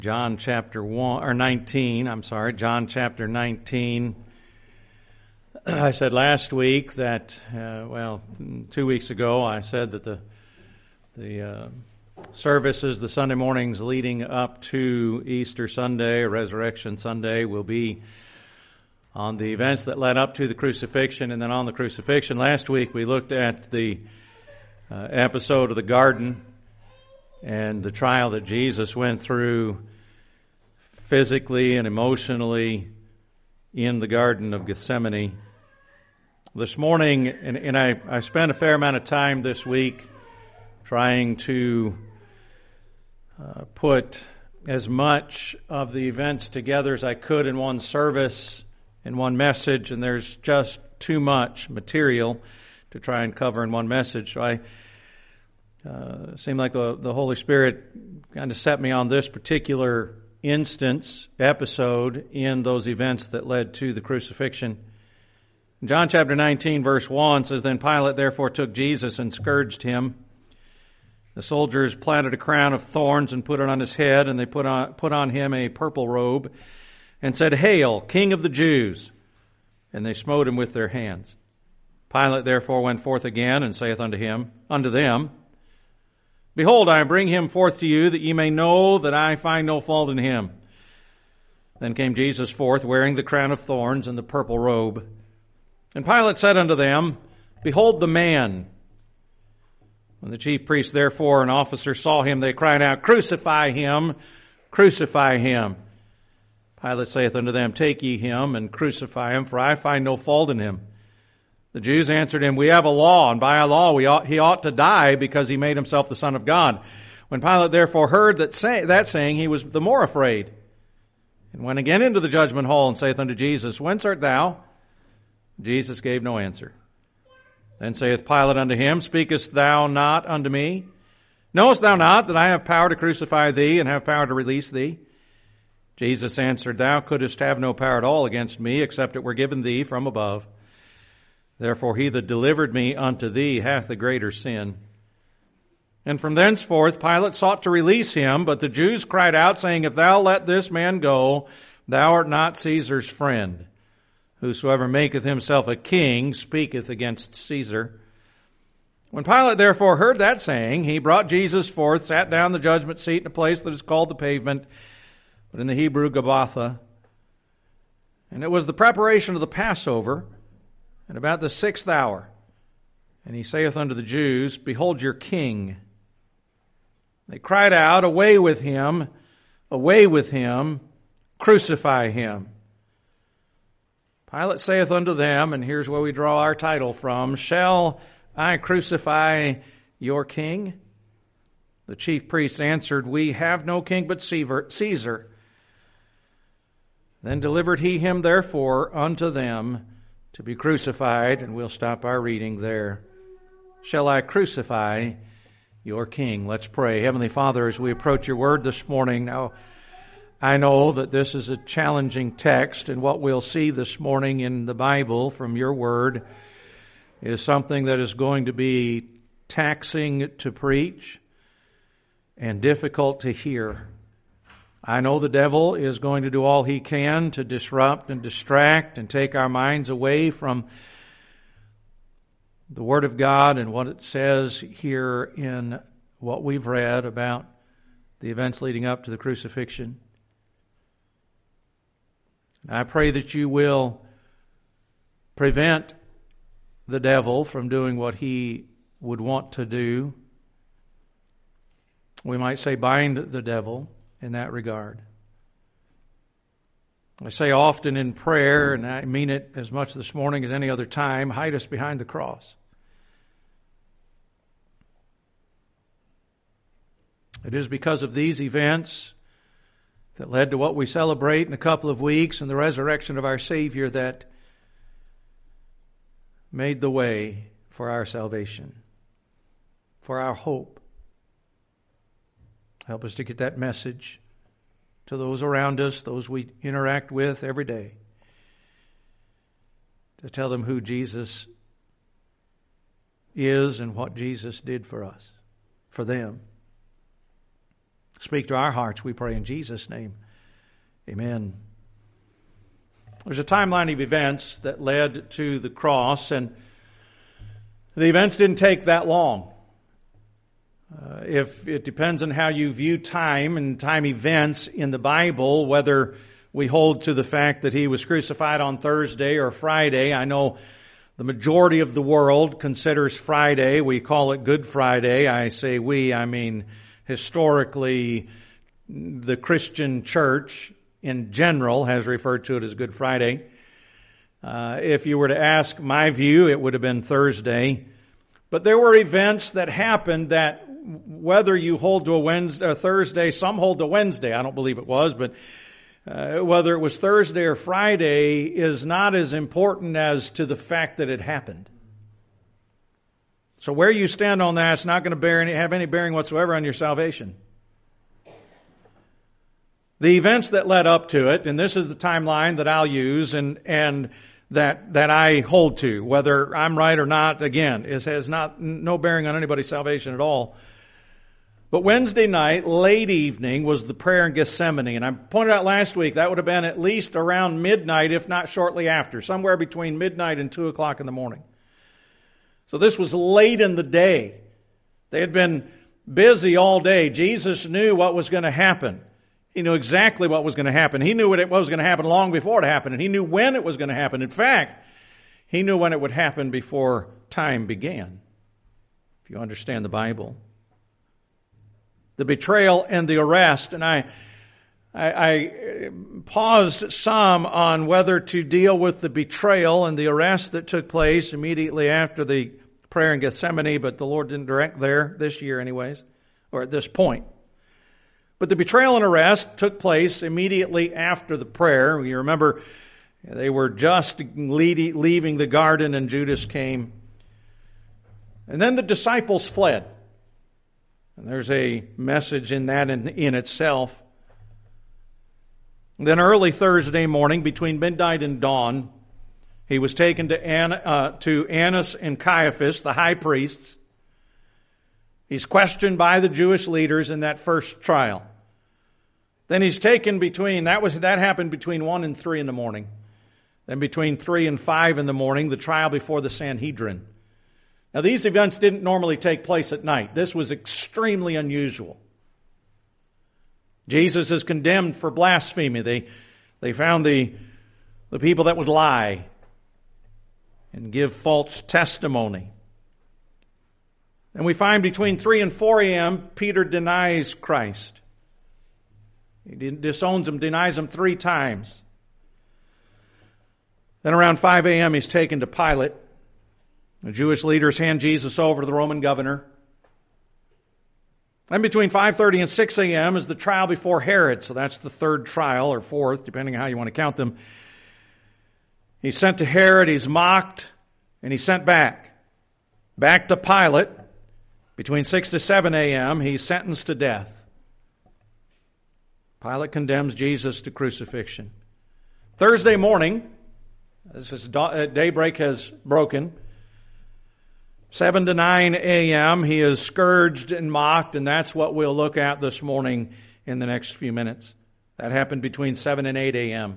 John chapter 19. I said last week that, 2 weeks ago, I said that the services, the Sunday mornings leading up to Easter Sunday or Resurrection Sunday, will be on the events that led up to the crucifixion and then on the crucifixion. Last week we looked at the episode of the garden and the trial that Jesus went through physically and emotionally in the Garden of Gethsemane. This morning, and I spent a fair amount of time this week trying to put as much of the events together as I could in one service, in one message, and there's just too much material to try and cover in one message. So it seemed like the Holy Spirit kind of set me on this particular episode in those events that led to the crucifixion. John chapter 19 verse 1 says, "Then Pilate therefore took Jesus and scourged him. The soldiers planted a crown of thorns and put it on his head, and they put on him a purple robe, and said, 'Hail, King of the Jews!' And they smote him with their hands. Pilate therefore went forth again, and saith unto them, Behold, I bring him forth to you, that ye may know that I find no fault in him. Then came Jesus forth, wearing the crown of thorns and the purple robe. And Pilate said unto them, Behold the man. When the chief priests therefore and officers saw him, they cried out, Crucify him, crucify him. Pilate saith unto them, Take ye him, and crucify him, for I find no fault in him. The Jews answered him, We have a law, and by our law he ought to die, because he made himself the Son of God. When Pilate therefore heard that saying, he was the more afraid, and went again into the judgment hall, and saith unto Jesus, Whence art thou? Jesus gave no answer. Then saith Pilate unto him, Speakest thou not unto me? Knowest thou not that I have power to crucify thee, and have power to release thee? Jesus answered, Thou couldst have no power at all against me, except it were given thee from above. Therefore he that delivered me unto thee hath the greater sin. And from thenceforth Pilate sought to release him, but the Jews cried out, saying, If thou let this man go, thou art not Caesar's friend. Whosoever maketh himself a king speaketh against Caesar. When Pilate therefore heard that saying, he brought Jesus forth, sat down in the judgment seat in a place that is called the Pavement, but in the Hebrew Gabbatha. And it was the preparation of the Passover, and about the 6th hour. And he saith unto the Jews, Behold your king. They cried out, Away with him, crucify him. Pilate saith unto them, and here's where we draw our title from, Shall I crucify your king? The chief priests answered, We have no king but Caesar. Then delivered he him therefore unto them to be crucified, and we'll stop our reading there. Shall I crucify your king? Let's pray. Heavenly Father, as we approach your word this morning, now I know that this is a challenging text, and what we'll see this morning in the Bible from your word is something that is going to be taxing to preach and difficult to hear. I know the devil is going to do all he can to disrupt and distract and take our minds away from the Word of God and what it says here in what we've read about the events leading up to the crucifixion. I pray that you will prevent the devil from doing what he would want to do. We might say bind the devil in that regard. I say often in prayer, and I mean it as much this morning as any other time, hide us behind the cross. It is because of these events that led to what we celebrate in a couple of weeks and the resurrection of our Savior that made the way for our salvation, for our hope. Help us to get that message to those around us, those we interact with every day, to tell them who Jesus is and what Jesus did for us, for them. Speak to our hearts, we pray in Jesus' name. Amen. There's a timeline of events that led to the cross, and the events didn't take that long. If it depends on how you view time and time events in the Bible, whether we hold to the fact that he was crucified on Thursday or Friday. I know the majority of the world considers Friday. We call it Good Friday. I say we, I mean historically the Christian church in general has referred to it as Good Friday. If you were to ask my view, it would have been Thursday. But there were events that happened that whether you hold to a Wednesday or Thursday, some hold to Wednesday. I don't believe it was, but whether it was Thursday or Friday is not as important as to the fact that it happened. So where you stand on that, it's not going to have any bearing whatsoever on your salvation. The events that led up to it, and this is the timeline that I'll use and that I hold to, whether I'm right or not, again, it has no bearing on anybody's salvation at all. But Wednesday night, late evening, was the prayer in Gethsemane. And I pointed out last week that would have been at least around midnight, if not shortly after, somewhere between midnight and 2 o'clock in the morning. So this was late in the day. They had been busy all day. Jesus knew what was going to happen. He knew exactly what was going to happen. He knew what was going to happen long before it happened, and he knew when it was going to happen. In fact, he knew when it would happen before time began, if you understand the Bible. The betrayal and the arrest, and I paused some on whether to deal with the betrayal and the arrest that took place immediately after the prayer in Gethsemane, but the Lord didn't direct there this year anyways, or at this point. But the betrayal and arrest took place immediately after the prayer. You remember they were just leaving the garden and Judas came. And then the disciples fled. And there's a message in that in itself. Then early Thursday morning, between midnight and dawn, he was taken to Annas and Caiaphas, the high priests. He's questioned by the Jewish leaders in that first trial. Then he's taken that happened between 1 and 3 in the morning. Then between 3 and 5 in the morning, the trial before the Sanhedrin. Now, these events didn't normally take place at night. This was extremely unusual. Jesus is condemned for blasphemy. They found the people that would lie and give false testimony. And we find between 3 and 4 a.m., Peter denies Christ. He disowns him, denies him 3 times. Then around 5 a.m., he's taken to Pilate. The Jewish leaders hand Jesus over to the Roman governor. Then between 5:30 and 6 a.m. is the trial before Herod. So that's the third trial, or fourth, depending on how you want to count them. He's sent to Herod, he's mocked, and he's sent back. Back to Pilate. Between 6 to 7 a.m., he's sentenced to death. Pilate condemns Jesus to crucifixion. Thursday morning, as daybreak has broken, 7 to 9 a.m., he is scourged and mocked, and that's what we'll look at this morning in the next few minutes. That happened between 7 and 8 a.m.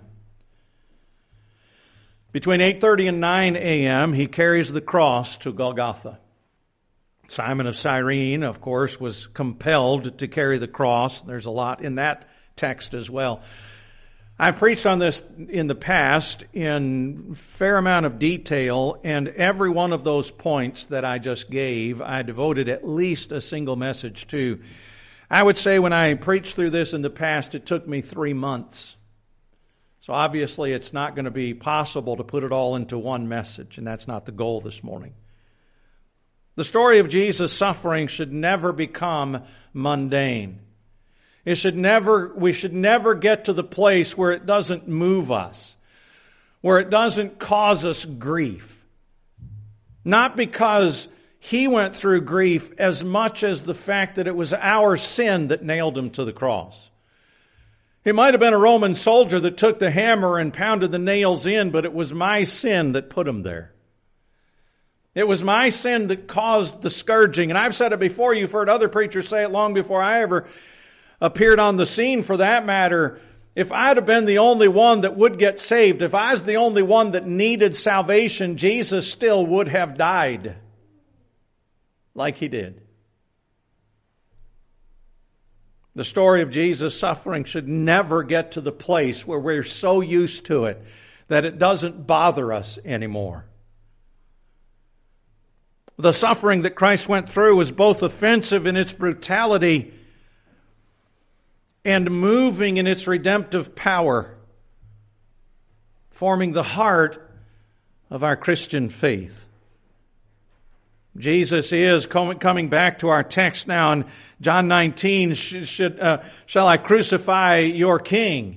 Between 8:30 and 9 a.m., he carries the cross to Golgotha. Simon of Cyrene, of course, was compelled to carry the cross. There's a lot in that text as well. I've preached on this in the past in a fair amount of detail, and every one of those points that I just gave, I devoted at least a single message to. I would say when I preached through this in the past, it took me 3 months. So obviously it's not going to be possible to put it all into one message, and that's not the goal this morning. The story of Jesus' suffering should never become mundane. We should never get to the place where it doesn't move us, where it doesn't cause us grief. Not because he went through grief as much as the fact that it was our sin that nailed him to the cross. It might have been a Roman soldier that took the hammer and pounded the nails in, but it was my sin that put him there. It was my sin that caused the scourging. And I've said it before, you've heard other preachers say it long before I ever appeared on the scene, for that matter, if I'd have been the only one that would get saved, if I was the only one that needed salvation, Jesus still would have died like He did. The story of Jesus' suffering should never get to the place where we're so used to it that it doesn't bother us anymore. The suffering that Christ went through was both offensive in its brutality and moving in its redemptive power, forming the heart of our Christian faith. Jesus is coming back to our text now in John 19, shall I crucify your king?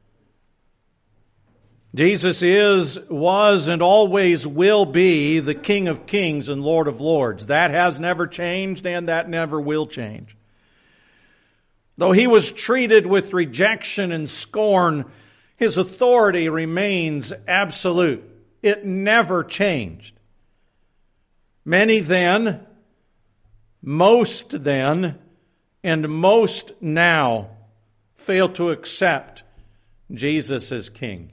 Jesus was, and always will be the King of Kings and Lord of Lords. That has never changed, and that never will change. Though He was treated with rejection and scorn, His authority remains absolute. It never changed. Many then, most then, and most now fail to accept Jesus as King.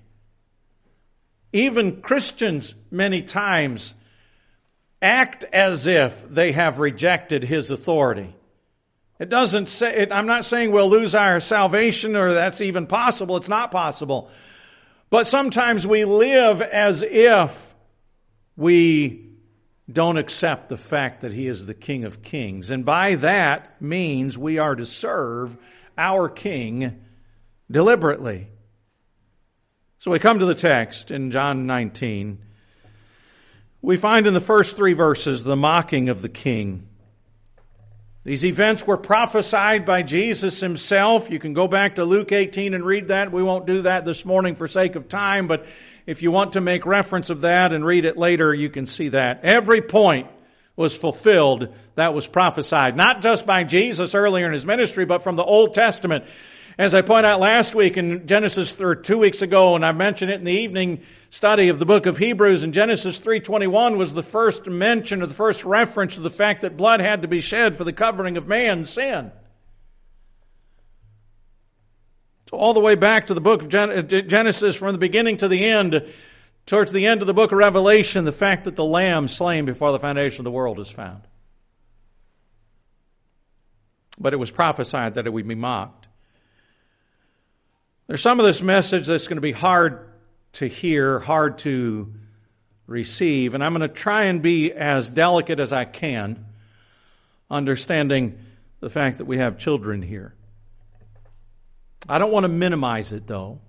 Even Christians many times act as if they have rejected His authority. It doesn't say, I'm not saying we'll lose our salvation or that's even possible. It's not possible. But sometimes we live as if we don't accept the fact that He is the King of Kings. And by that means we are to serve our King deliberately. So we come to the text in John 19. We find in the first 3 verses the mocking of the king. These events were prophesied by Jesus Himself. You can go back to Luke 18 and read that. We won't do that this morning for sake of time, but if you want to make reference of that and read it later, you can see that. Every point was fulfilled that was prophesied, not just by Jesus earlier in His ministry, but from the Old Testament. As I pointed out last week in Genesis, or 2 weeks ago, and I mentioned it in the evening study of the book of Hebrews, in Genesis 3:21 was the first mention or the first reference to the fact that blood had to be shed for the covering of man's sin. So all the way back to the book of Genesis, from the beginning to the end, towards the end of the book of Revelation, the fact that the Lamb slain before the foundation of the world is found. But it was prophesied that it would be mocked. There's some of this message that's going to be hard to hear, hard to receive, and I'm going to try and be as delicate as I can, understanding the fact that we have children here. I don't want to minimize it, though.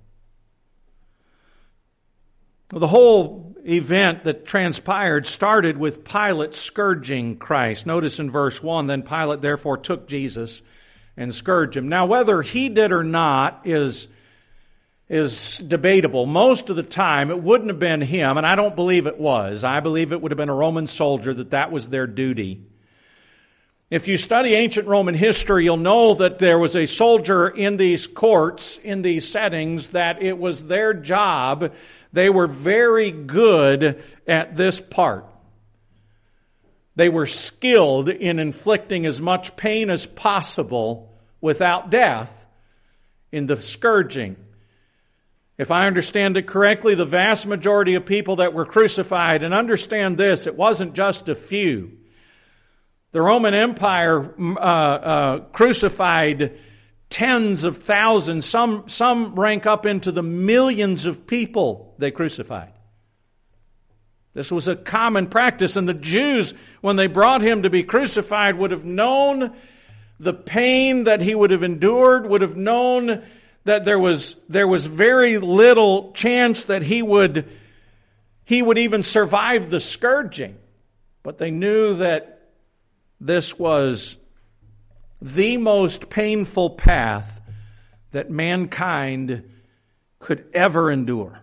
The whole event that transpired started with Pilate scourging Christ. Notice in verse 1, then Pilate therefore took Jesus and scourged Him. Now, whether he did or not is debatable. Most of the time, it wouldn't have been him, and I don't believe it was. I believe it would have been a Roman soldier, that was their duty. If you study ancient Roman history, you'll know that there was a soldier in these courts, in these settings, that it was their job. They were very good at this part. They were skilled in inflicting as much pain as possible without death in the scourging. If I understand it correctly, the vast majority of people that were crucified, and understand this, it wasn't just a few. The Roman Empire crucified tens of thousands, some rank up into the millions of people they crucified. This was a common practice, and the Jews, when they brought Him to be crucified, would have known the pain that He would have endured, would have known that there was very little chance that he would even survive the scourging. But they knew that this was the most painful path that mankind could ever endure.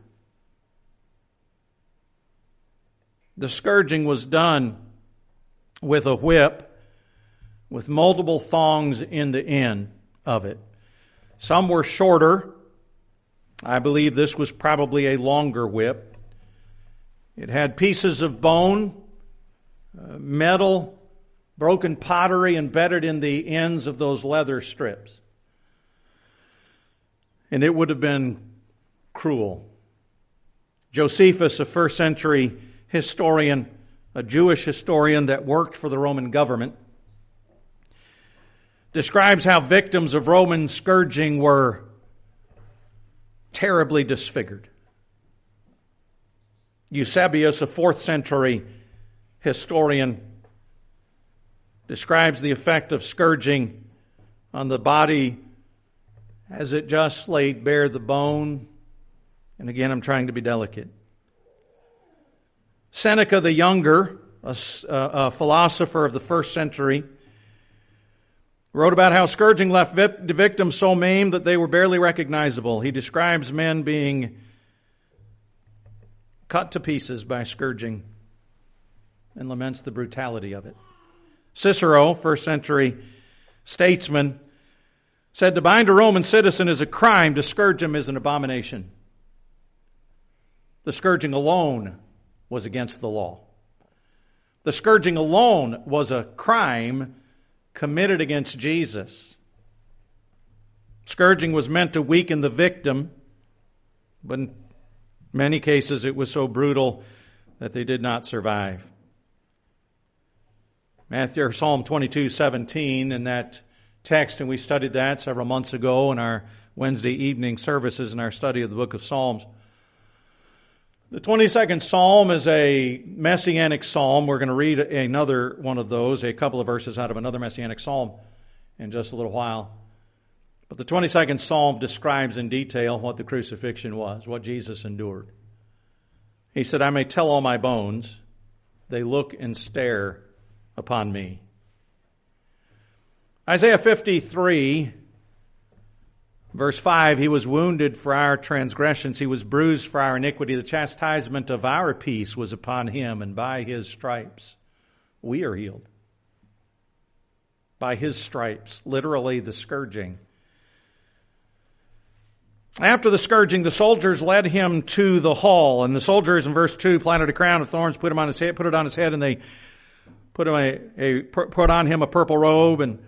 The scourging was done with a whip with multiple thongs in the end of it. Some were shorter. I believe this was probably a longer whip. It had pieces of bone, metal, broken pottery embedded in the ends of those leather strips. And it would have been cruel. Josephus, a first century historian, a Jewish historian that worked for the Roman government, describes how victims of Roman scourging were terribly disfigured. Eusebius, a 4th century historian, describes the effect of scourging on the body as it just laid bare the bone. And again, I'm trying to be delicate. Seneca the Younger, a philosopher of the 1st century, wrote about how scourging left the victims so maimed that they were barely recognizable. He describes men being cut to pieces by scourging and laments the brutality of it. Cicero, 1st century statesman, said to bind a Roman citizen is a crime, to scourge him is an abomination. The scourging alone was against the law. The scourging alone was a crime committed against Jesus. Scourging was meant to weaken the victim, but in many cases it was so brutal that they did not survive. Psalm 22:17 in that text, and we studied that several months ago in our Wednesday evening services in our study of the book of Psalms. The 22nd Psalm is a messianic psalm. We're going to read another one of those, a couple of verses out of another messianic psalm in just a little while. But the 22nd Psalm describes in detail what the crucifixion was, what Jesus endured. He said, I may tell all my bones, they look and stare upon me. Isaiah 53, verse 5, he was wounded for our transgressions, he was bruised for our iniquity. The chastisement of our peace was upon him, and by his stripes we are healed. By his stripes, literally the scourging. After the scourging, the soldiers led him to the hall, and the soldiers in verse 2 planted a crown of thorns, put it on his head, and they put on him a purple robe, and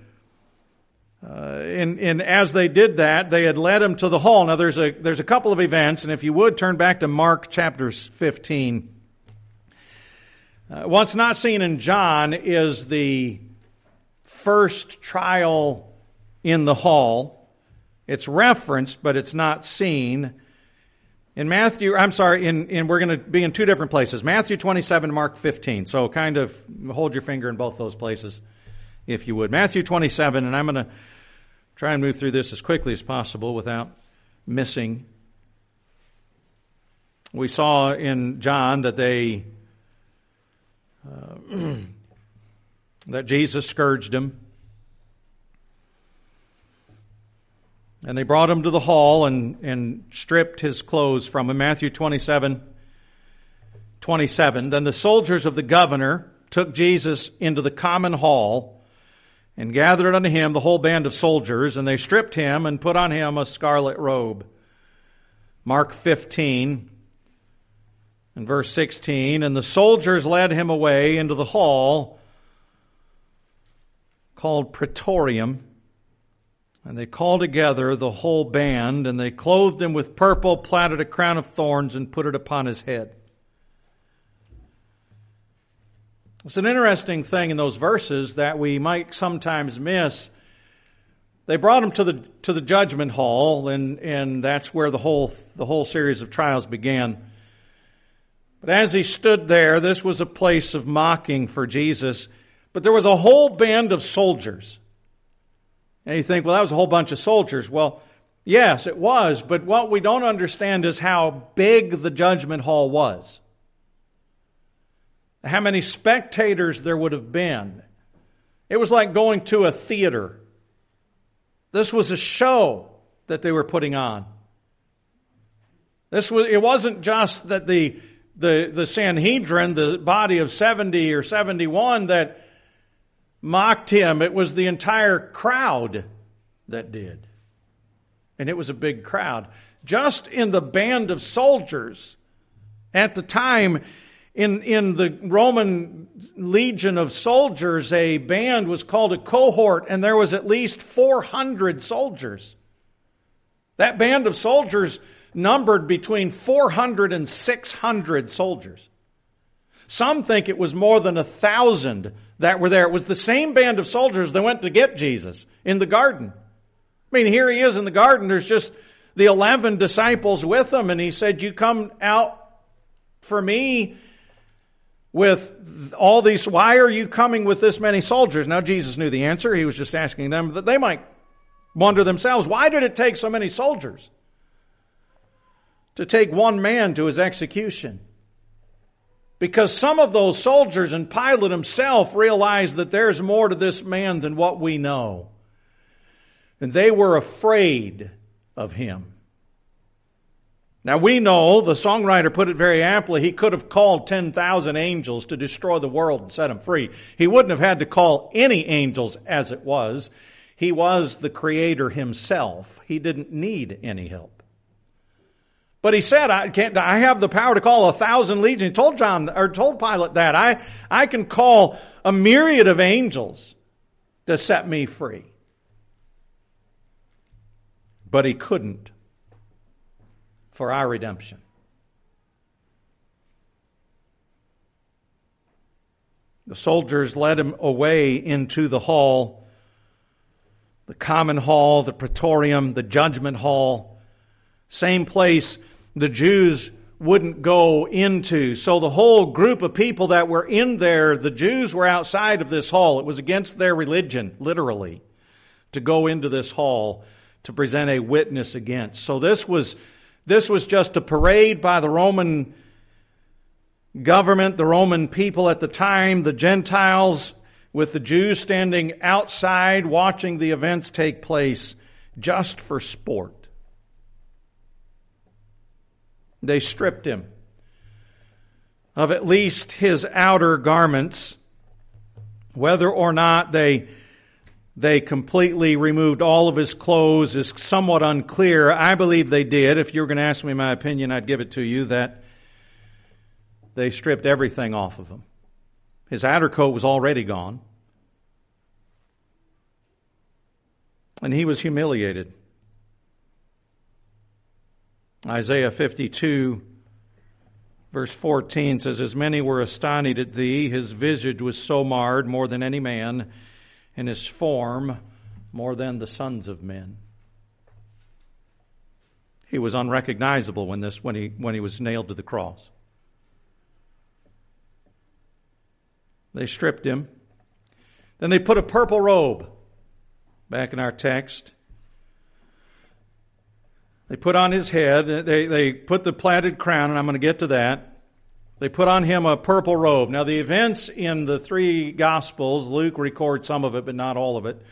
as they did that, they had led him to the hall. Now there's a couple of events, and if you would turn back to Mark chapter 15. What's not seen in John is the first trial in the hall. It's referenced, but it's not seen. In Matthew, we're going to be in two different places. Matthew 27, Mark 15. So kind of hold your finger in both those places, if you would. Matthew 27, and I'm going to try and move through this as quickly as possible without missing. We saw in John that that Jesus scourged him. And they brought him to the hall and stripped his clothes from him. Matthew 27:27. Then the soldiers of the governor took Jesus into the common hall and gathered unto him the whole band of soldiers, and they stripped him and put on him a scarlet robe. Mark 15 and verse 16. And the soldiers led him away into the hall called Praetorium, and they called together the whole band, and they clothed him with purple, platted a crown of thorns, and put it upon his head. It's an interesting thing in those verses that we might sometimes miss. They brought him to the judgment hall, and that's where the whole series of trials began. But as he stood there, this was a place of mocking for Jesus. But there was a whole band of soldiers. And you think, well, that was a whole bunch of soldiers. Well, yes, it was. But what we don't understand is how big the judgment hall was. How many spectators there would have been. It was like going to a theater. This was a show that they were putting on. It wasn't just that the Sanhedrin, the body of 70 or 71 that mocked him. It was the entire crowd that did. And it was a big crowd. Just in the band of soldiers at the time, in the Roman legion of soldiers, a band was called a cohort, and there was at least 400 soldiers That band of soldiers numbered between 400 and 600 soldiers. Some think it was more than 1,000 that were there. It was the same band of soldiers that went to get Jesus in the garden. I mean, here he is in the garden. There's just the 11 disciples with him. And he said, you come out for me with all these, why are you coming with this many soldiers? Now, Jesus knew the answer. He was just asking them that they might wonder themselves, why did it take so many soldiers to take one man to his execution? Because some of those soldiers and Pilate himself realized that there's more to this man than what we know. And they were afraid of him. Now we know, the songwriter put it very aptly, he could have called 10,000 angels to destroy the world and set him free. He wouldn't have had to call any angels as it was. He was the Creator himself. He didn't need any help. But he said, I have the power to call 1,000 legions. He told Pilate that. I can call a myriad of angels to set me free. But he couldn't for our redemption. The soldiers led him away into the hall, the common hall, the praetorium, the judgment hall, same place the Jews wouldn't go into. So the whole group of people that were in there, the Jews were outside of this hall. It was against their religion, literally, to go into this hall to present a witness against. So this was just a parade by the Roman government, the Roman people at the time, the Gentiles, with the Jews standing outside watching the events take place just for sport. They stripped him of at least his outer garments. Whether or not they completely removed all of his clothes is somewhat unclear. I believe they did. If you were going to ask me my opinion, I'd give it to you that they stripped everything off of him. His outer coat was already gone. And he was humiliated. Isaiah 52, verse 14 says, as many were astonished at thee, his visage was so marred more than any man, and his form more than the sons of men. He was unrecognizable when he was nailed to the cross. They stripped him. Then they put a purple robe, back in our text. They put on his head, they put the plaited crown, and I'm going to get to that. They put on him a purple robe. Now the events in the three Gospels, Luke records some of it, but not all of it,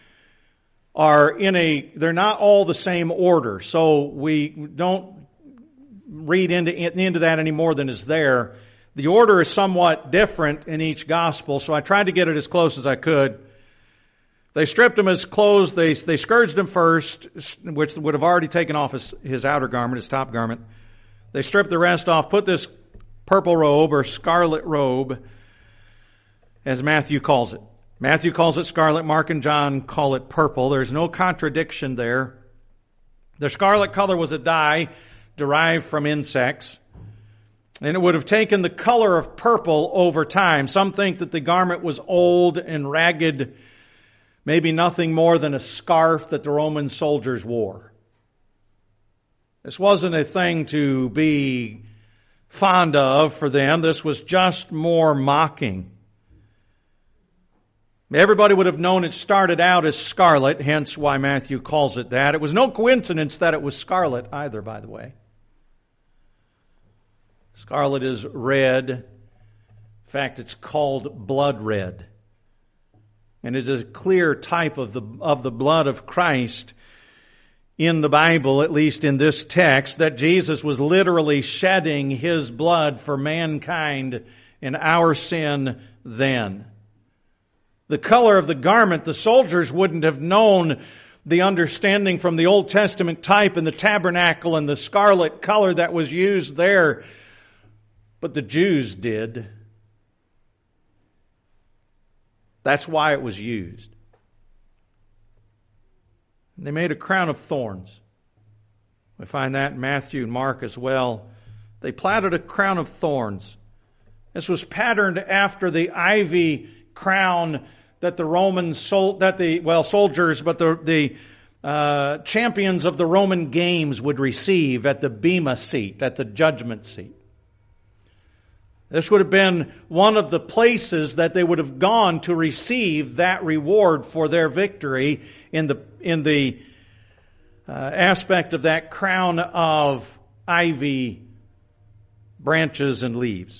they're not all the same order. So we don't read into that any more than is there. The order is somewhat different in each Gospel, so I tried to get it as close as I could. They stripped him of his clothes. They scourged him first, which would have already taken off his outer garment, his top garment. They stripped the rest off, put this purple robe or scarlet robe, as Matthew calls it. Matthew calls it scarlet. Mark and John call it purple. There's no contradiction there. The scarlet color was a dye derived from insects, and it would have taken the color of purple over time. Some think that the garment was old and ragged, maybe nothing more than a scarf that the Roman soldiers wore. This wasn't a thing to be fond of for them. This was just more mocking. Everybody would have known it started out as scarlet, hence why Matthew calls it that. It was no coincidence that it was scarlet either, by the way. Scarlet is red. In fact, it's called blood red. And it is a clear type of the blood of Christ in the Bible, at least in this text, that Jesus was literally shedding his blood for mankind in our sin then. The color of the garment, the soldiers wouldn't have known the understanding from the Old Testament type in the tabernacle and the scarlet color that was used there, but the Jews did. That's why it was used. They made a crown of thorns. We find that in Matthew and Mark as well. They plaited a crown of thorns. This was patterned after the ivy crown that the soldiers, but the champions of the Roman games would receive at the Bema seat, at the judgment seat. This would have been one of the places that they would have gone to receive that reward for their victory in the aspect of that crown of ivy branches and leaves.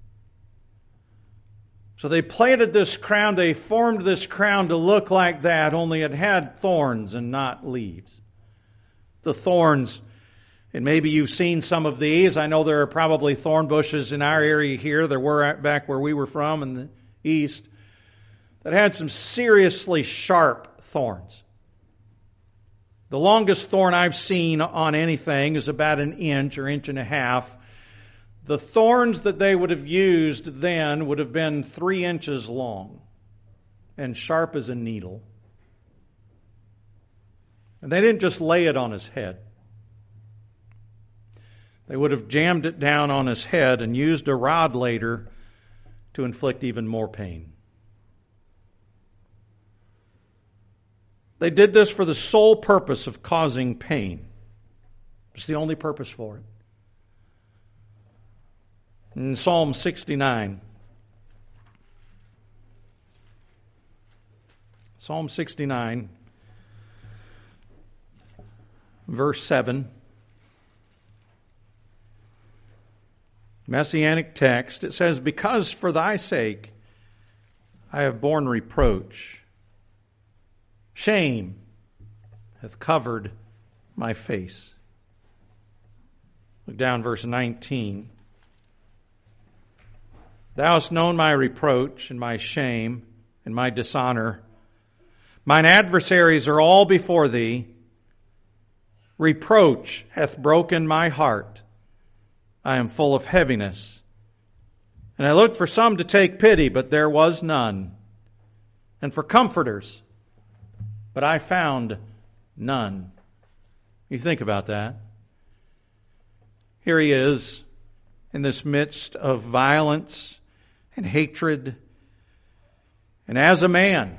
So they plaited this crown, they formed this crown to look like that, only it had thorns and not leaves. The thorns, and maybe you've seen some of these. I know there are probably thorn bushes in our area here. There were back where we were from in the east that had some seriously sharp thorns. The longest thorn I've seen on anything is about an inch or inch and a half. The thorns that they would have used then would have been 3 inches long and sharp as a needle. And they didn't just lay it on his head. They would have jammed it down on his head and used a rod later to inflict even more pain. They did this for the sole purpose of causing pain. It's the only purpose for it. In Psalm 69, verse 7, Messianic text, it says, "Because for thy sake I have borne reproach, shame hath covered my face." Look down verse 19. "Thou hast known my reproach and my shame and my dishonor. Mine adversaries are all before thee. Reproach hath broken my heart. I am full of heaviness. And I looked for some to take pity, but there was none. And for comforters, but I found none." You think about that. Here he is in this midst of violence and hatred. And as a man,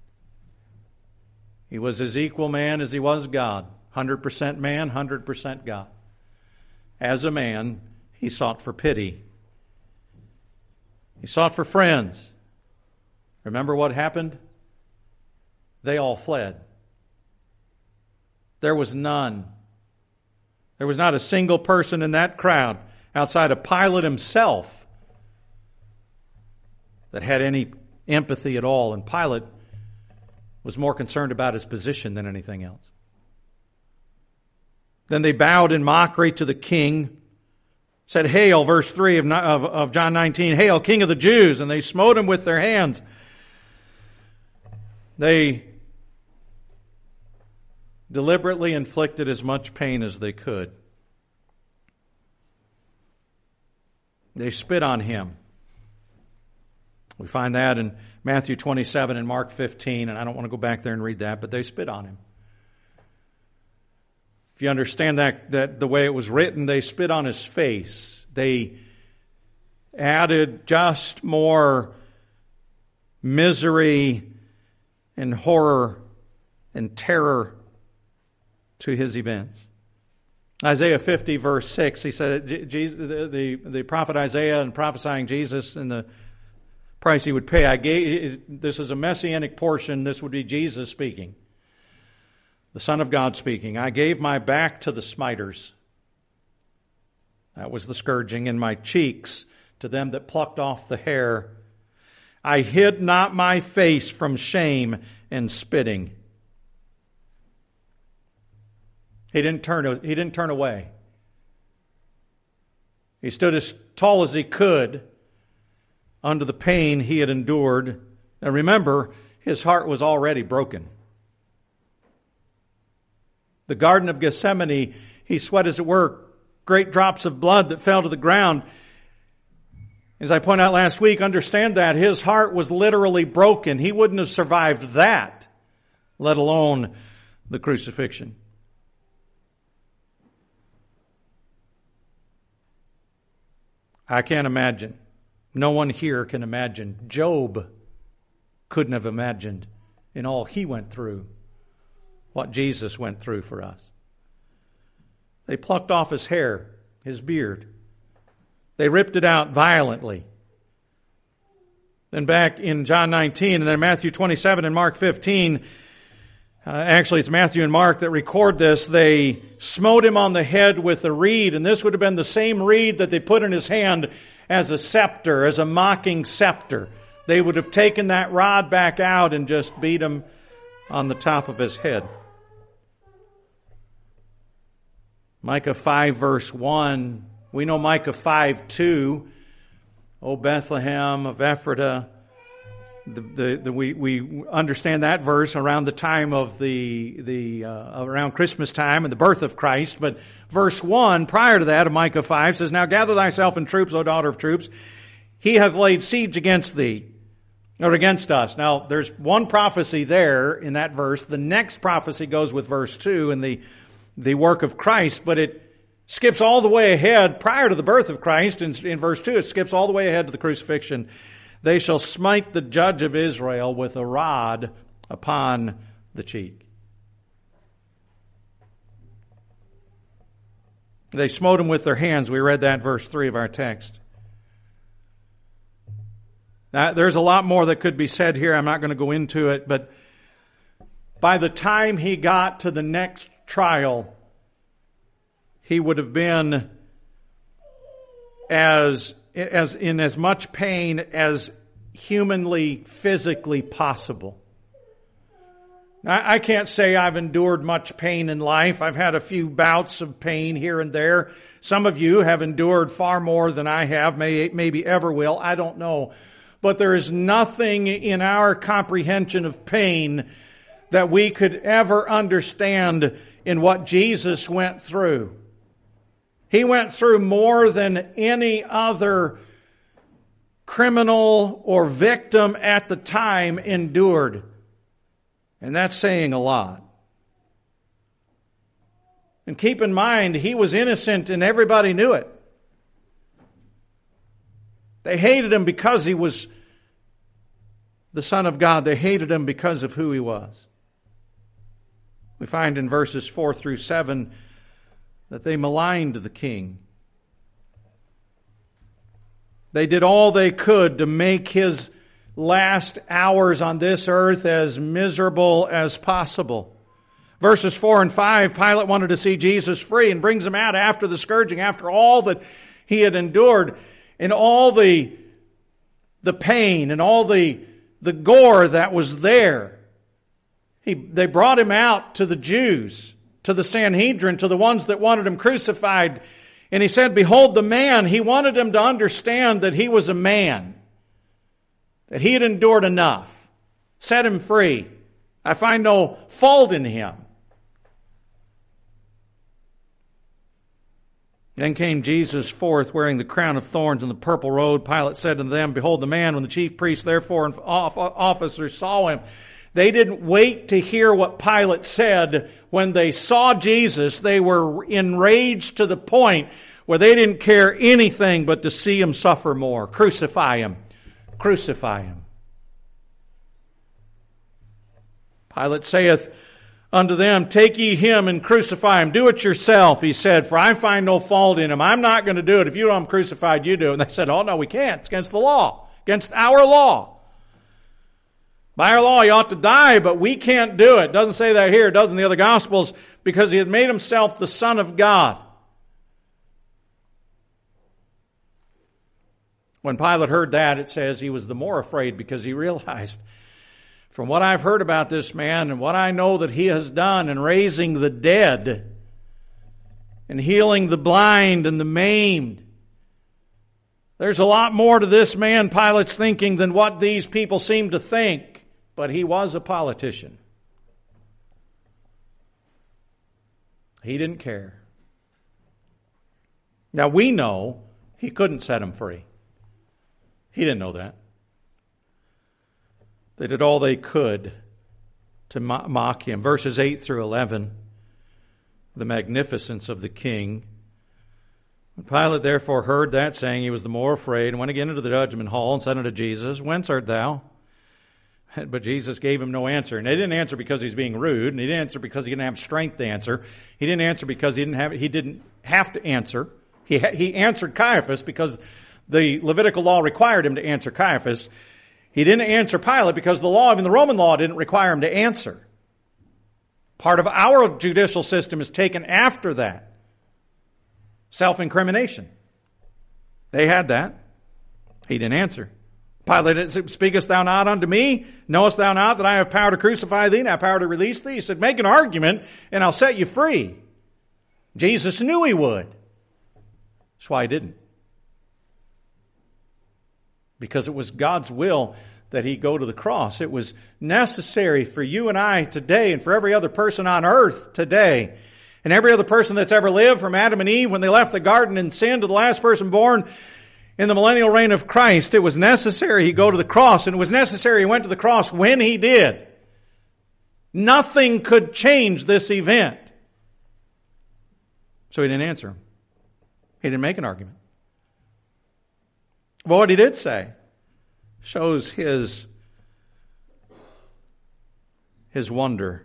he was as equal man as he was God. 100% man, 100% God. As a man, he sought for pity. He sought for friends. Remember what happened? They all fled. There was none. There was not a single person in that crowd outside of Pilate himself that had any empathy at all. And Pilate was more concerned about his position than anything else. Then they bowed in mockery to the king, said, "Hail," verse 3 of John 19, "Hail, King of the Jews," and they smote him with their hands. They deliberately inflicted as much pain as they could. They spit on him. We find that in Matthew 27 and Mark 15, and I don't want to go back there and read that, but they spit on him. If you understand that the way it was written, they spit on his face. They added just more misery and horror and terror to his events. Isaiah 50 verse 6, he said, the prophet Isaiah and prophesying Jesus and the price he would pay. This is a messianic portion. This would be Jesus speaking. The Son of God speaking. "I gave my back to the smiters." That was the scourging. "And my cheeks to them that plucked off the hair. I hid not my face from shame and spitting." He didn't turn away. He stood as tall as he could under the pain he had endured. Now remember, his heart was already broken. The Garden of Gethsemane, he sweat, as it were, great drops of blood that fell to the ground. As I pointed out last week, understand that his heart was literally broken. He wouldn't have survived that, let alone the crucifixion. I can't imagine. No one here can imagine. Job couldn't have imagined in all he went through what Jesus went through for us. They plucked off his hair, his beard. They ripped it out violently. Then back in John 19 and then Matthew 27 and Mark 15, actually it's Matthew and Mark that record this, they smote him on the head with a reed, and this would have been the same reed that they put in his hand as a scepter, as a mocking scepter. They would have taken that rod back out and just beat him on the top of his head. Micah 5 verse 1, we know Micah 5:2, O Bethlehem of Ephratah. We understand that verse around the time of around Christmas time and the birth of Christ. But verse 1 prior to that of Micah 5 says, Now gather thyself in troops, O daughter of troops. He hath laid siege against thee, or against us. Now there's one prophecy there in that verse. The next prophecy goes with verse 2 and the work of Christ, but it skips all the way ahead prior to the birth of Christ. In verse 2, it skips all the way ahead to the crucifixion. They shall smite the judge of Israel with a rod upon the cheek. They smote him with their hands. We read that in verse 3 of our text. Now, there's a lot more that could be said here. I'm not going to go into it, but by the time he got to the next trial, he would have been as in as much pain as humanly, physically possible. Now, I can't say I've endured much pain in life. I've had a few bouts of pain here and there. Some of you have endured far more than I have, maybe ever will. I don't know. But there is nothing in our comprehension of pain that we could ever understand in what Jesus went through. He went through more than any other criminal or victim at the time endured. And that's saying a lot. And keep in mind, he was innocent and everybody knew it. They hated him because he was the Son of God. They hated him because of who he was. We find in verses 4 through 7 that they maligned the king. They did all they could to make his last hours on this earth as miserable as possible. Verses 4 and 5, Pilate wanted to see Jesus free and brings him out after the scourging, after all that he had endured and all the pain and all the gore that was there. They brought him out to the Jews, to the Sanhedrin, to the ones that wanted him crucified. And he said, Behold the man. He wanted them to understand that he was a man, that he had endured enough. Set him free. I find no fault in him. Then came Jesus forth, wearing the crown of thorns and the purple robe. Pilate said to them, Behold the man. When the chief priests, therefore, and officers saw him, they didn't wait to hear what Pilate said. When they saw Jesus, they were enraged to the point where they didn't care anything but to see him suffer more. Crucify him. Crucify him. Pilate saith unto them, Take ye him and crucify him. Do it yourself, he said, for I find no fault in him. I'm not going to do it. If you want him crucified, you do it. And they said, Oh, no, we can't. It's against the law. Against our law. By our law, he ought to die, but we can't do it. It doesn't say that here. It does in the other Gospels, because he had made himself the Son of God. When Pilate heard that, it says he was the more afraid because he realized, from what I've heard about this man and what I know that he has done in raising the dead and healing the blind and the maimed, there's a lot more to this man, Pilate's thinking, than what these people seem to think. But he was a politician. He didn't care. Now we know he couldn't set him free. He didn't know that. They did all they could to mock him. Verses 8 through 11, the magnificence of the king. Pilate therefore heard that saying, he was the more afraid, and went again into the judgment hall and said unto Jesus, Whence art thou? But Jesus gave him no answer. And he didn't answer because he was being rude, and he didn't answer because he didn't have strength to answer. He didn't answer because he didn't have to answer. He answered Caiaphas because the Levitical law required him to answer Caiaphas. He didn't answer Pilate because the law, even the Roman law, didn't require him to answer. Part of our judicial system is taken after that. Self-incrimination. They had that. He didn't answer. Pilate, speakest thou not unto me? Knowest thou not that I have power to crucify thee and I have power to release thee? He said, make an argument and I'll set you free. Jesus knew he would. That's why he didn't. Because it was God's will that he go to the cross. It was necessary for you and I today and for every other person on earth today and every other person that's ever lived from Adam and Eve when they left the garden in sin to the last person born in the millennial reign of Christ. It was necessary he go to the cross, and it was necessary he went to the cross when he did. Nothing could change this event. So he didn't answer him. He didn't make an argument. But what he did say shows his wonder.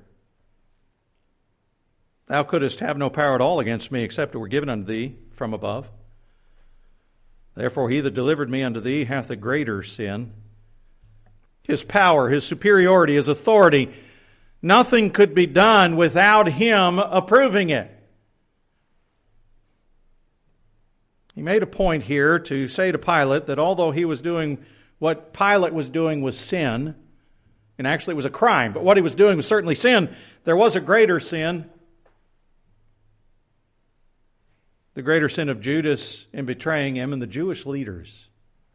Thou couldst have no power at all against me except it were given unto thee from above. Therefore he that delivered me unto thee hath a greater sin. His power, his superiority, his authority, nothing could be done without him approving it. He made a point here to say to Pilate that although he was doing what Pilate was doing was sin, and actually it was a crime, but what he was doing was certainly sin, there was a greater sin. The greater sin of Judas in betraying him and the Jewish leaders.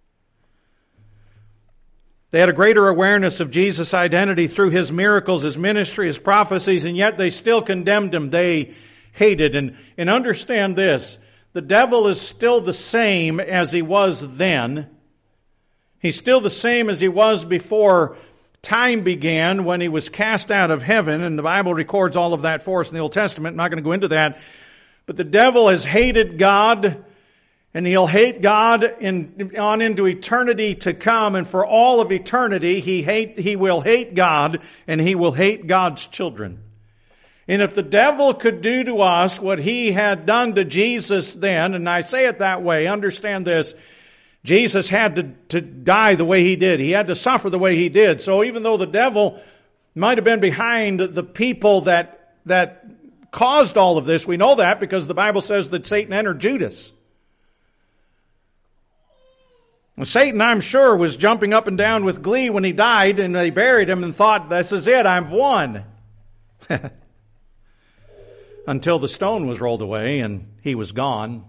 They had a greater awareness of Jesus' identity through his miracles, his ministry, his prophecies, and yet they still condemned him. They hated. And understand this, the devil is still the same as he was then. He's still the same as he was before time began when he was cast out of heaven, and the Bible records all of that for us in the Old Testament. I'm not going to go into that. But the devil has hated God, and he'll hate God on into eternity to come. And for all of eternity, he will hate God, and he will hate God's children. And if the devil could do to us what he had done to Jesus then, and I say it that way, understand this, Jesus had to die the way he did. He had to suffer the way he did. So even though the devil might have been behind the people that caused all of this, we know that because the Bible says that Satan entered Judas. And Satan, I'm sure, was jumping up and down with glee when he died and they buried him and thought, this is it, I've won. Until the stone was rolled away and he was gone.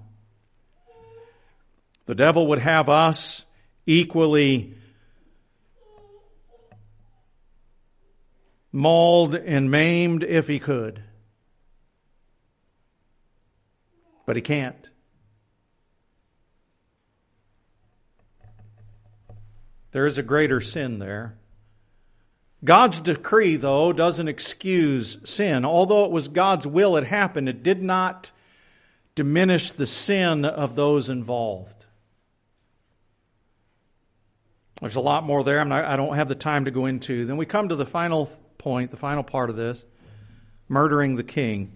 The devil would have us equally mauled and maimed if he could. But he can't. There is a greater sin there. God's decree, though, doesn't excuse sin. Although it was God's will it happened, it did not diminish the sin of those involved. There's a lot more there I don't have the time to go into. Then we come to the final point, the final part of this, murdering the king.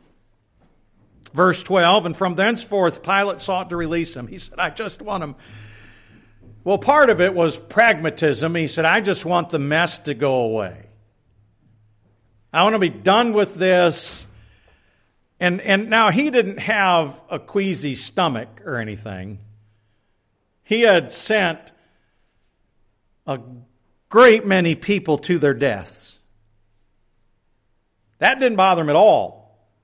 Verse 12, and from thenceforth Pilate sought to release him. He said, I just want him. Well, part of it was pragmatism. He said, I just want the mess to go away. I want to be done with this. And now he didn't have a queasy stomach or anything. He had sent a great many people to their deaths. That didn't bother him at all.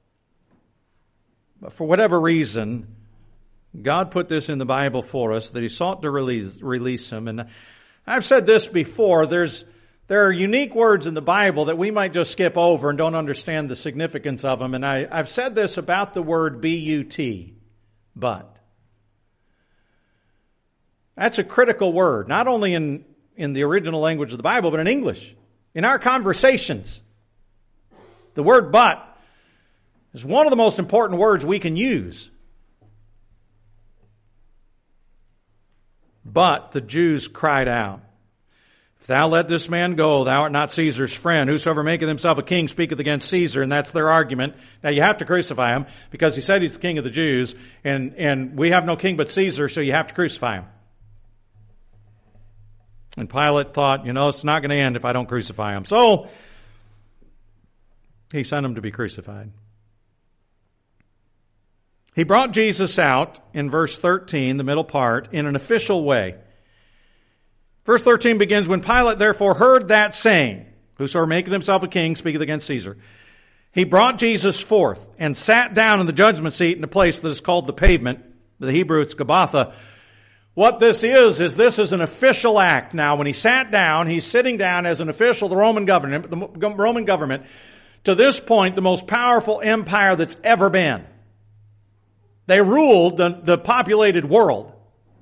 But for whatever reason, God put this in the Bible for us, that he sought to release him. And I've said this before, there are unique words in the Bible that we might just skip over and don't understand the significance of them. And I've said this about the word B-U-T, but. That's a critical word, not only in the original language of the Bible, but in English. In our conversations, the word but is one of the most important words we can use. But the Jews cried out, "If thou let this man go, thou art not Caesar's friend. Whosoever maketh himself a king speaketh against Caesar." And that's their argument. Now you have to crucify him because he said he's the king of the Jews, and we have no king but Caesar, so you have to crucify him. And Pilate thought, it's not going to end if I don't crucify him. So he sent him to be crucified. He brought Jesus out in verse 13, the middle part, in an official way. Verse 13 begins, "When Pilate therefore heard that saying, whosoever maketh himself a king speaketh against Caesar, he brought Jesus forth and sat down in the judgment seat in a place that is called the pavement." The Hebrew, it's Gabbatha. What this is this is an official act. Now, when he sat down, he's sitting down as an official of the Roman government, to this point, the most powerful empire that's ever been. They ruled the populated world.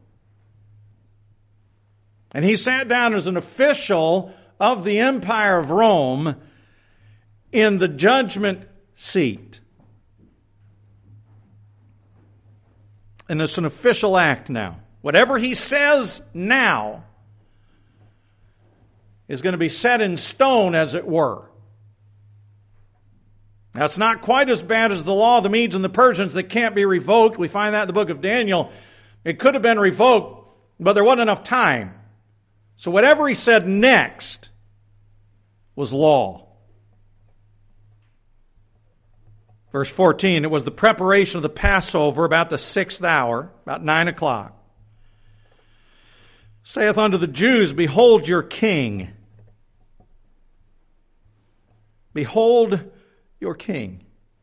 And he sat down as an official of the Empire of Rome in the judgment seat. And it's an official act now. Whatever he says now is going to be set in stone, as it were. Now, it's not quite as bad as the law of the Medes and the Persians that can't be revoked. We find that in the book of Daniel. It could have been revoked, but there wasn't enough time. So whatever he said next was law. Verse 14, "It was the preparation of the Passover about the 6th hour, about 9 o'clock. Saith unto the Jews, Behold your king. Behold your king."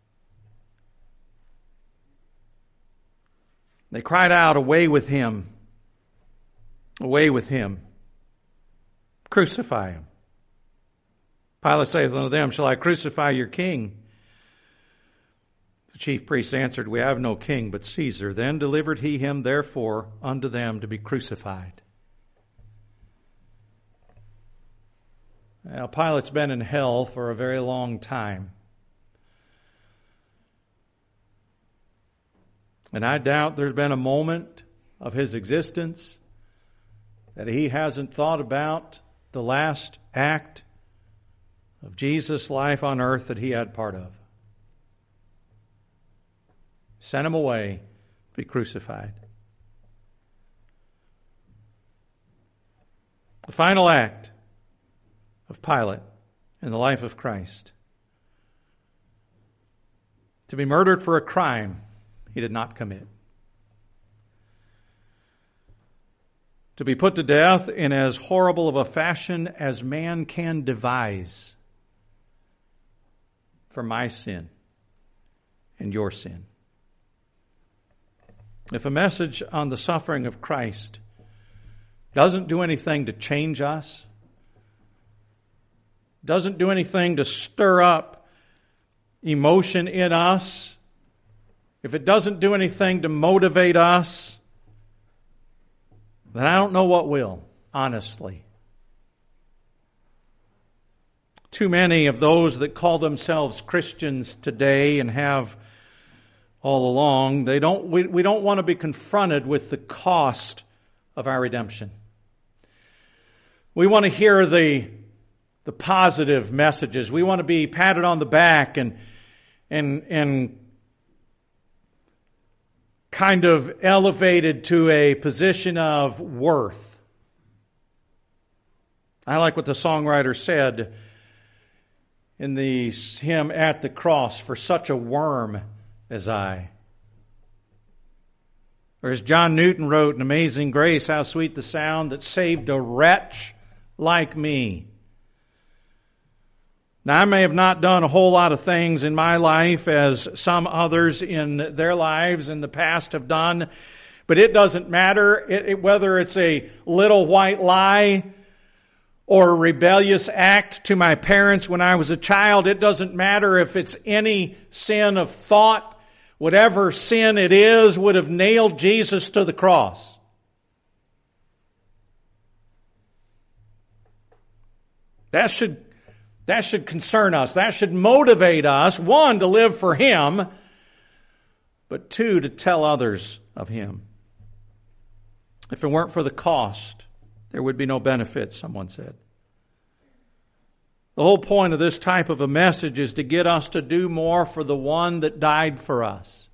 They cried out, "Away with him! Away with him! Crucify him." Pilate saith unto them, "Shall I crucify your king?" The chief priests answered, "We have no king but Caesar." Then delivered he him therefore unto them to be crucified. Now, Pilate's been in hell for a very long time. And I doubt there's been a moment of his existence that he hasn't thought about the last act of Jesus' life on earth that he had part of. Sent him away to be crucified. The final act of Pilate in the life of Christ. To be murdered for a crime he did not commit. To be put to death in as horrible of a fashion as man can devise for my sin and your sin. If a message on the suffering of Christ doesn't do anything to change us, doesn't do anything to stir up emotion in us, if it doesn't do anything to motivate us, then I don't know what will, honestly. Too many of those that call themselves Christians today and have all along, we don't want to be confronted with the cost of our redemption. We want to hear the positive messages. We want to be patted on the back and kind of elevated to a position of worth. I like what the songwriter said in the hymn At the Cross, "For such a worm as I." Or as John Newton wrote in Amazing Grace, "How sweet the sound that saved a wretch like me." Now, I may have not done a whole lot of things in my life as some others in their lives in the past have done, but it doesn't matter whether it's a little white lie or a rebellious act to my parents when I was a child. It doesn't matter if it's any sin of thought. Whatever sin it is would have nailed Jesus to the cross. That should concern us. That should motivate us, one, to live for Him, but two, to tell others of Him. If it weren't for the cost, there would be no benefit, someone said. The whole point of this type of a message is to get us to do more for the one that died for us.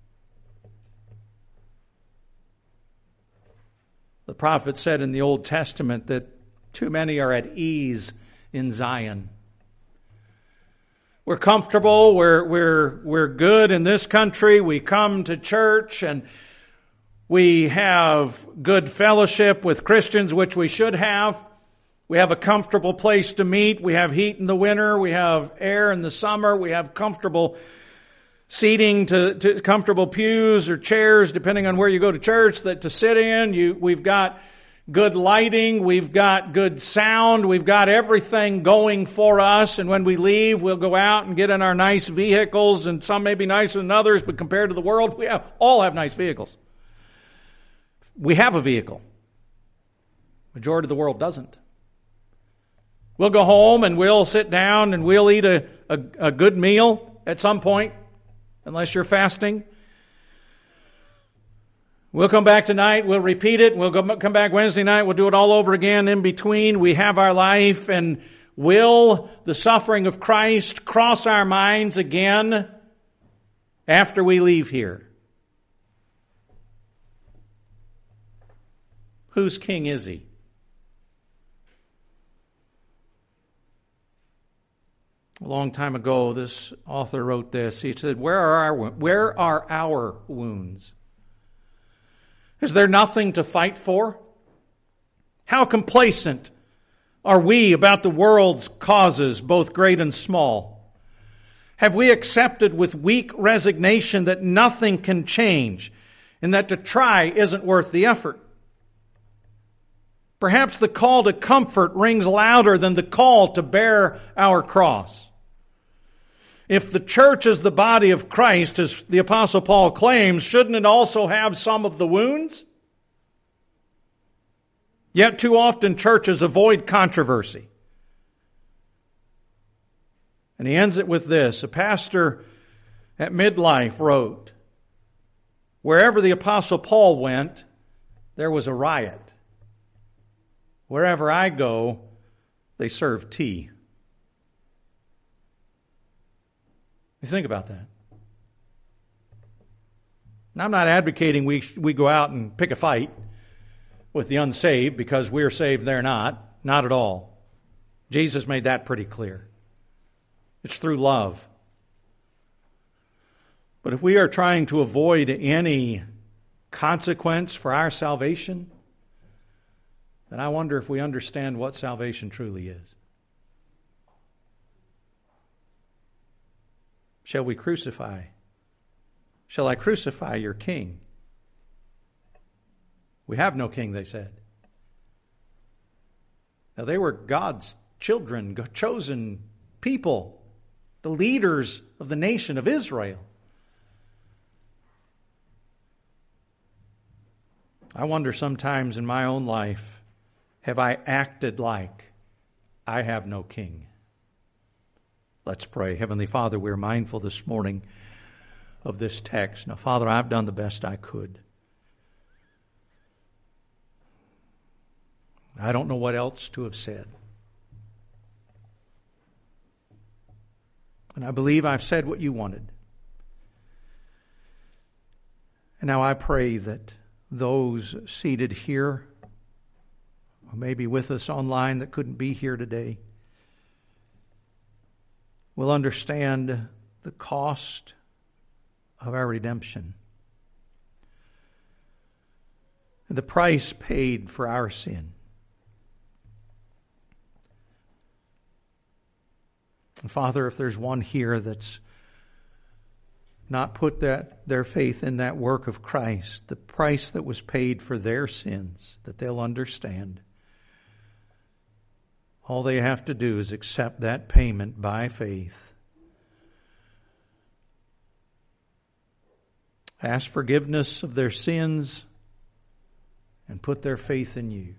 The prophet said in the Old Testament that too many are at ease in Zion. We're comfortable, we're good in this country, we come to church and we have good fellowship with Christians, which we should have. We have a comfortable place to meet. We have heat in the winter. We have air in the summer. We have comfortable seating to comfortable pews or chairs, depending on where you go to church, that to sit in. We've got good lighting. We've got good sound. We've got everything going for us. And when we leave, we'll go out and get in our nice vehicles. And some may be nicer than others, but compared to the world, we all have nice vehicles. We have a vehicle. Majority of the world doesn't. We'll go home and we'll sit down and we'll eat a good meal at some point, unless you're fasting. We'll come back tonight, we'll repeat it, we'll come back Wednesday night, we'll do it all over again in between. We have our life, and will the suffering of Christ cross our minds again after we leave here? Whose king is he? A long time ago, this author wrote this. He said, where are our wounds? Is there nothing to fight for? How complacent are we about the world's causes, both great and small? Have we accepted with weak resignation that nothing can change and that to try isn't worth the effort? Perhaps the call to comfort rings louder than the call to bear our cross. If the church is the body of Christ, as the Apostle Paul claims, shouldn't it also have some of the wounds? Yet too often churches avoid controversy. And he ends it with this. A pastor at midlife wrote, wherever the Apostle Paul went, there was a riot. Wherever I go, they serve tea. You think about that. Now, I'm not advocating we go out and pick a fight with the unsaved because we're saved, they're not. Not at all. Jesus made that pretty clear. It's through love. But if we are trying to avoid any consequence for our salvation, then I wonder if we understand what salvation truly is. Shall we crucify? Shall I crucify your king? We have no king, they said. Now, they were God's children, chosen people, the leaders of the nation of Israel. I wonder sometimes in my own life, have I acted like I have no king? Let's pray. Heavenly Father, we're mindful this morning of this text. Now, Father, I've done the best I could. I don't know what else to have said. And I believe I've said what you wanted. And now I pray that those seated here, or maybe with us online that couldn't be here today, will understand the cost of our redemption, the price paid for our sin. And Father, if there's one here that's not put their faith in that work of Christ, the price that was paid for their sins, that they'll understand. All they have to do is accept that payment by faith. Ask forgiveness of their sins and put their faith in you.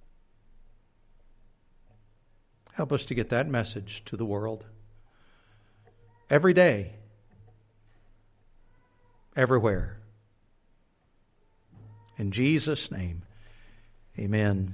Help us to get that message to the world. Every day. Everywhere. In Jesus' name, Amen.